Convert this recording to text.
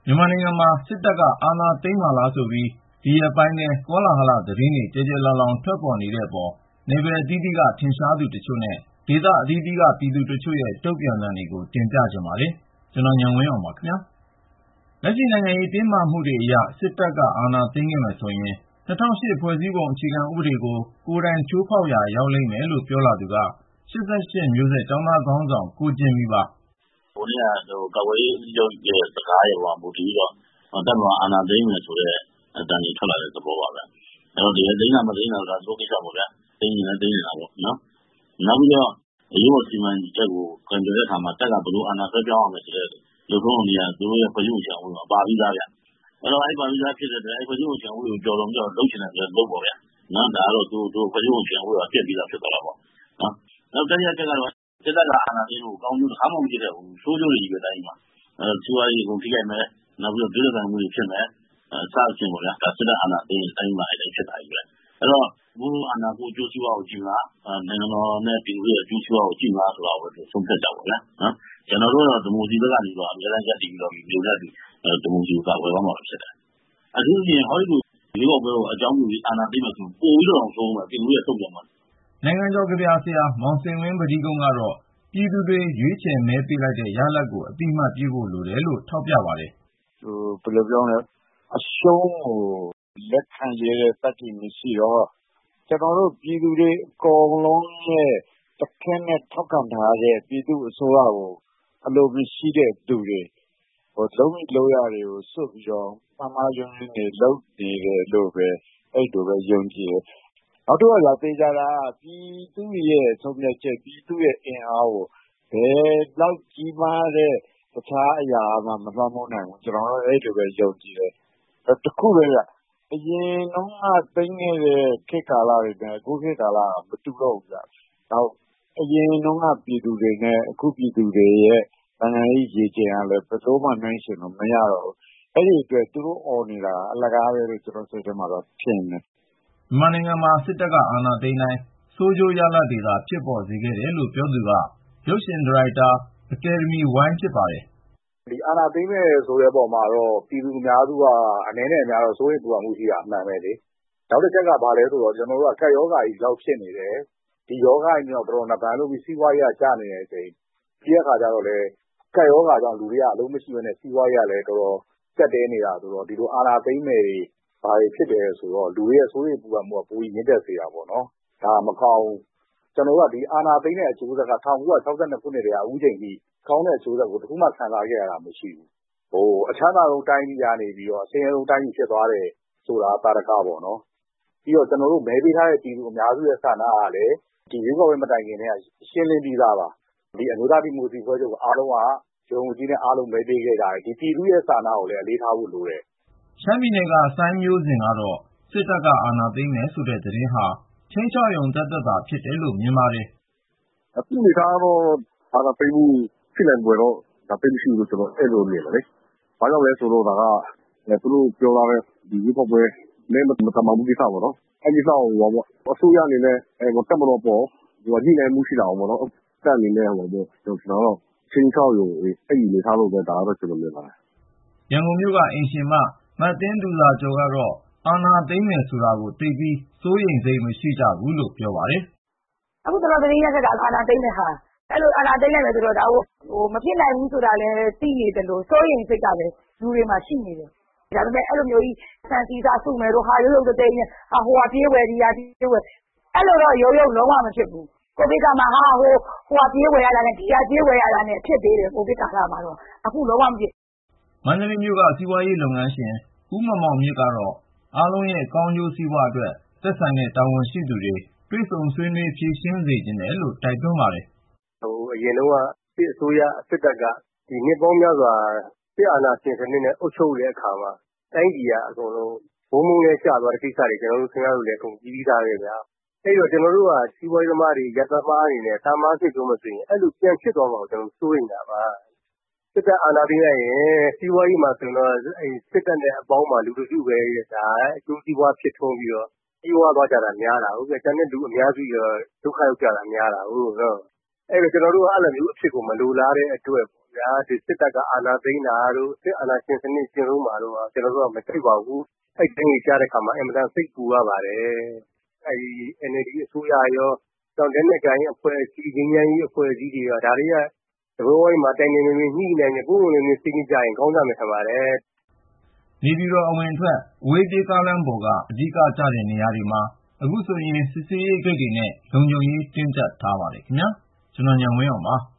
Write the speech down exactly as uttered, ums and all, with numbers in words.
မြန်မာနိုင်ငံမှာစစ်တပ်ကအာဏာသိမ်းပါလားဆိုပြီးဒီရက်ပိုင်းထဲကောလာဟလသတင်းတွေကြဲကြဲလောင်လောင်ထွက်ပေါ်နေတဲ့အပေါ်နယ်ပယ်အသီးသီးကထင်ရှားသူတချို့နဲ့ဒေသအသီးသီးကပြည်သူတချို့ရဲ့တုံ့ပြန်သံတွေကိုတင်ပြကြပါမယ်။ ကျွန်တော်ဉာဏ်ဝင်းအောင်ပါခင်ဗျာ။ လက်ရှိနိုင်ငံရေးတင်းမာမှုတွေအရစစ်တပ်ကအာဏာသိမ်းခဲ့မယ်ဆိုရင် ၂၀၀၈ ဖွဲ့စည်းပုံအခြေခံဥပဒေကိုကိုယ်တိုင်ချိုးဖောက်ရာရောက်လိမ့်မယ်လို့ပြောလာသူက ၈၈ မျိုးဆက်ကျောင်းသားခေါင်းဆောင်ကိုဂျင်မီပါ။ဟိုနေ့ကကာကွယ်ရေးဦးစီးချုပ်ရဲ့စကားရဲ့ဟောမူတည်ပြီးတော့တပ်မတော်အာဏာသိမ်းမယ်ဆိုတဲ့အတန်ကြီးထွက်လာတဲ့သဘောပါပဲ။အဲတော့ဒီသိမ်းတာမသိမ်းတာဆိုတာသူတို့ကိစ္စပေါ့ဗျာ။သိမ်းရင်လည်းသိမ်းနေတာပေါ့နော်။နောက်ပြီးတော့အရေးပေါ်စီမံချက်ကိုခွင့်ပြုတဲ့အခါမှာတက်ကဘလို့အာဏာဆွဲပြောင်းအောင်မယ်ဆိုတဲ့လူထုံးတွေကသူတို့ရဲ့ဖွဲ့စည်းပုံချောင်းကိုပါပြီးသားဗျ။အဲတော့အဲ့ပါပြီးသားဖြစ်တဲ့အတွက်အဲ့ဖွဲ့စည်းပုံချောင်းကိုကြော်လုံးကြော်လုပ်ချင်တယ်ဆိုတော့လုပ်ပေါ့ဗျာ။နော်ဒါကတော့သူတို့ဖွဲ့စည်းပုံချောင်းကိုပြက်ပြီးသားဖြစ်သွားတာပေါ့။နော်။နောက်တရားချက်ကတော့စစ်တပ်ကအာဏာသိမ်းဖို့ကောင်းကျိုးတစ်ခါမှမဖြစ်တဲ့ဘူးဆိုးကျိုးတွေကြီးပဲတိုင်းမှာအဲစီးပွားရေးကိုထိခိုက်မယ်နောက်ပြီးတော့ပြည်ထောင်မှုတွေဖြစ်မယ်အဲစသဖြင့်ပေါ့ဗျာဒါစစ်တပ်အာဏာသိမ်းတိုင်းမှာအဲ့ဖြစ်တာကြီးပဲအဲ့တော့ဘူအာဏာကိုအကျိုးစီးပွားကိုကြည့်မှာနိုင်ငံတော်နဲ့ပြည်သူရဲ့အကျိုးစီးပွားကိုကြည့်မှာဆိုတာကိုဆုံးဖြတ်ကြပါဗျာနော်ကျွန်တော်တို့တော့ဒီမိုစီဘက်ကနေတော့အများအားဖြင့်တည်ပြီးတော့မျိုးလက်ဒီဒီမိုစီကဝယ်သွားမှာဖြစ်တယ်အထူးဖြင့်ဟောဒီလိုဒီဘောပွဲကိုအကြောင်းပြုပြီးအာဏာသိမ်းမယ်ဆိုပို့ပြီးတော့ဆုံးမှာပြည်သူရဲ့ဆုံးဖြတ်မှာနိုင်ငံကျော်ကြပြဆရာမောင်စင်ဝင်းပတိကုန်းကတော့ပြည်သူတွေရွေးချယ်မဲပေးလိုက်တဲ့ရလဒ်ကိုအတိအမှတ်ပြုဖို့လိုတယ်လို့ထောက်ပြပါတယ်ဟိုဘယ်လိုပြောလဲအရှုံးကိုလက်ခံရတဲ့တတ်တည်မရှိတော့ကျွန်တော်တို့ပြည်သူတွေအကုန်လုံးရဲ့တစ်ခက်နဲ့ထောက်ခံထားတဲ့ပြည်သူအစိုးရကိုအလိုမရှိတဲ့သူတွေဟိုလုံးဝလိုရတယ်ကိုစွတ်ပြီးတော့ပမာယုံနေလို့နေတယ်လို့ပဲအဲ့လိုပဲယုံကြည်တယ်နောက်တော့လာသေးကြတာပြည်သူရဲ့ဆုံးဖြတ်ချက်ပြည်သူရဲ့အင်အားကိုဘယ်လောက်ကြီးမားတဲ့တခြားအရာမှမလွှမ်းမိုးနိုင်ဘူးကျွန်တော်တို့အဲ့လိုပဲယုံကြည်တယ်တခုပဲကအရင်တော့သိနေတဲ့ခေတ်ကာလတွေနဲ့အခုခေတ်ကာလကမတူတော့ဘူးကြာနောက်အရင်တော့ပြည်သူတွေနဲ့အခုပြည်သူတွေရဲ့နိုင်ငံရေးရည်ကြည်ရလဲဘယ်လိုမှနိုင်ရှင်လို့မရတော့ဘူးအဲ့ဒီအတွက်သူတို့អော်နေတာအလကားပဲလို့ကျွန်တော်စိတ်ထဲမှာတော့ထင်တယ်မြန်မာနိုင်ငံမှာစစ်တပ်ကအာဏာသိမ်းတိုင်းဆိုးကျိုးရလဒ်တွေသာဖြစ်ပေါ်စေခဲ့တယ်လို့ပြောသူကရုပ်ရှင်ဒါရိုက်တာအကယ်ဒမီဝိုင်းဖြစ်ပါတယ်ဒီအာဏာသိမ်းမဲ့ဆိုတဲ့ပုံမှာတော့ပြည်သူအများစုကအနေနဲ့အများတော့စိုးရိမ်ပူပန်မှုရှိတာအမှန်ပဲလေနောက်တစ်ချက်ကဘာလဲဆိုတော့ကျွန်တော်တို့ကကက်ယောဂါကြီးလောက်ဖြစ်နေတယ်ဒီယောဂါကြီးတော့တော်တော်နပန်းလို့ပြီးစီးပွားရေးကကျနေတဲ့အချိန်ပြီးတဲ့အခါကျတော့လေကက်ယောဂါကြောင့်လူတွေကအလုံးမရှိဘဲနဲ့စီးပွားရေးကလည်းတော်တော်ကျက်တဲနေတာဆိုတော့ဒီလိုအာဏာသိမ်းမဲ့တွေဘာတွေဖြစ်တယ်ဆိုတော့လူတွေရဲ့စိုးရိမ်ပူပန်မှုကပိုပြီးမြင့်တက်စေတာပေါ့နော်ဒါမကောင်းကျွန်တော်တို့ကဒီအာဏာသိမ်းတဲ့အကျိုးဆက်က၁၉၆၂ခုနှစ်တည်းကအခုချိန်ကြီးကောင်းတဲ့အကျိုးဆက်ကိုတခုမှခံစားခဲ့ရတာမရှိဘူးဟိုအချမ်းသာဆုံးတိုင်းပြည်ကနေပြီးတော့အဆင်းရဲဆုံးတိုင်းပြည်ဖြစ်သွားတယ်ဆိုတာတာရကပေါ့နော်ပြီးတော့ကျွန်တော်တို့မဲပေးထားတဲ့ပြည်သူအများစုရဲ့ဆန္ဒကလည်းဒီရွေးကောက်ပွဲမတိုင်ခင်တည်းကရှင်းလင်းပြီးသားပါဒီအမျိုးသားဒီမိုကရေစီဖွဲ့ချုပ်ကအားလုံးကယုံကြည်နဲ့အားလုံးမဲပေးခဲ့ကြတယ်ဒီပြည်သူရဲ့ဆန္ဒကိုလည်းအလေးထားဖို့လိုတယ်ရှမ်းပြည်နယ်ကစိုင်းမျိုးစင်ကတော့စစ်တပ်ကအာဏာသိမ်းမယ်ဆိုတဲ့သတင်းဟာချင်းချောက်ယုံတတ်တတ်တာဖြစ်တယ်လို့မြင်ပါတယ်အခုနေသားတော့အာဏာသိမ်းမှုဖြစ်နေပွဲတော့ဒါသိမရှိဘူးလို့ကျွန်တော်အဲ့လိုမြင်တယ်လေ။ဘာကြောင့်လဲဆိုတော့ဒါကသူတို့ပြောလာတဲ့ဒီရွေးကောက်ပွဲနဲ့မတမာမှုကိစ္စပေါ့နော်။အဲ့ဒီကိစ္စကိုဟောပေါ့အစိုးရအနေနဲ့အဲတက်မလို့ပေါ့ဒီညှိနှိုင်းမှုရှိတာပေါ့နော်။တက်အနေနဲ့ဟောပေါ့ကျွန်တော်တော့ချင်းချောက်ရုံအဲ့ဒီနေသားလို့ပဲဒါတော့ကျွန်တော်မြင်ပါတယ်။ရန်ကုန်မြို့ကအင်ရှင်မမတ်တင်းဒူလာကျော်ကတော့အာဏာသိမ်းမယ်ဆိုတာကိုသိပြီးစိုးရိမ်စိတ်မရှိကြဘူးလို့ပြောပါတယ်။အခုတော်တော်သတင်းရက်ကအာဏာသိမ်းတဲ့ဟာအဲ့လိုအာဏာသိမ်းလိုက်မယ်ဆိုတော့ဒါဟိုမဖြစ်နိုင်ဘူးဆိုတာလည်းသိနေတယ်လို့စိုးရိမ်စိတ်ကလည်းလူတွေမှာရှိနေတယ်ဒါပေမဲ့အဲ့လိုမျိုးကြီးစံစီစားစုမယ်တို့ဟာရုပ်ရုပ်တဲ့တဲ့ဟာဟိုဟာပြေးဝယ်ဒီဟာပြေးဝယ်အဲ့လိုတော့ရုပ်ရုပ်လုံးဝမဖြစ်ဘူးကိုဗစ်ကမှဟာဟိုဟိုဟာပြေးဝယ်ရတာနဲ့ဒီဟာပြေးဝယ်ရတာနဲ့ဖြစ်သေးတယ်ကိုဗစ်ကာလမှာတော့အခုလုံးဝမဖြစ်မန္တလေးမြို့ကစီးပွားရေးလုပ်ငန်းရှင်ဦးမမောင်မြင့်ကတော့အားလုံးရဲ့ကောင်းကျိုးစီးပွားအတွက်သက်ဆိုင်တဲ့တာဝန်ရှိသူတွေတွေ့ဆုံဆွေးနွေးဖြေရှင်းစေချင်တယ်လို့တိုက်တွန်းပါတယ်ဟိုအရင်တော့စစ်အစိုးရစစ်တပ်ကဒီနှစ်ပေါင်းများစွာစစ်အာဏာရှင်စနစ်နဲ့အုပ်ချုပ်တဲ့အခါမှာတိုင်းပြည်ကအကုန်လုံးဘုံဘုံနဲ့ကျသွားတဲ့ကိစ္စတွေကျွန်တော်တို့ခင်ဗျားတို့လည်းအကုန်ကြည့်ပြီးသားပဲဗျာအဲ့တော့ကျွန်တော်တို့ကစီးပွားရေးသမားတွေရပ်သမားတွေနဲ့တာမန်စစ်ကြုံမဆိုရင်အဲ့လိုပြန်ဖြစ်သွားမှာကိုကျွန်တော်စိုးရိမ်တာပါစစ်တပ်အာဏာသိမ်းလိုက်ရင်စီးပွားရေးမှာဆိုတော့အဲ့စစ်တပ်နဲ့အပေါင်းမှာလူလူစုပဲဒါအကျိုးစီးပွားဖြစ်ထွန်းပြီးတော့ကြီးဝါသွားကြတာများတာဟုတ်ကဲ့တန်တဲ့လူအများစုရောဒုက္ခရောက်ကြတာများတာဟုတ်နော်အဲ့တော့ကျွန်တော်တို့ကအဲ့လိုမျိုးအဖြစ်ကိုမလိုလားတဲ့အတွက်ပေါ့ဗျာဒီစစ်တပ်ကအာဏာသိမ်းတာတို့စစ်အာဏာရှင်စနစ်ကျင့်သုံးမှာတို့ကျွန်တော်တို့ကမသိပါဘူးအဲ့ဒီတိုင်းကြားတဲ့ခါမှာအင်မတန်စိတ်ပူရပါတယ်အဲ့ဒီ N L D အစိုးရရောတောင်တန်းနဲ့ကိုင်းအဖွဲ့အစည်းငင်းငင်းကြီးအဖွဲ့အစည်းတွေရောဒါတွေကသဘောဝိုင်းမှာတိုင်နေနေညှိနေနေပုံပုံလေးစိတ်ကြရင်ကောင်းကြမယ်ထင်ပါတယ်နေပြည်တော်အဝင်ထွက်အဝေးပြေးကားလမ်းပေါ်ကအဓိကကျတဲ့နေရာတွေမှာအခုဆိုရင်စစ်ဆေးရေးဂိတ်တွေနဲ့လုံခြုံရေးတင်းကျပ်ထားပါတယ်ခင်ဗျာကျွန်တော်ညံဝင်းအောင်ပါ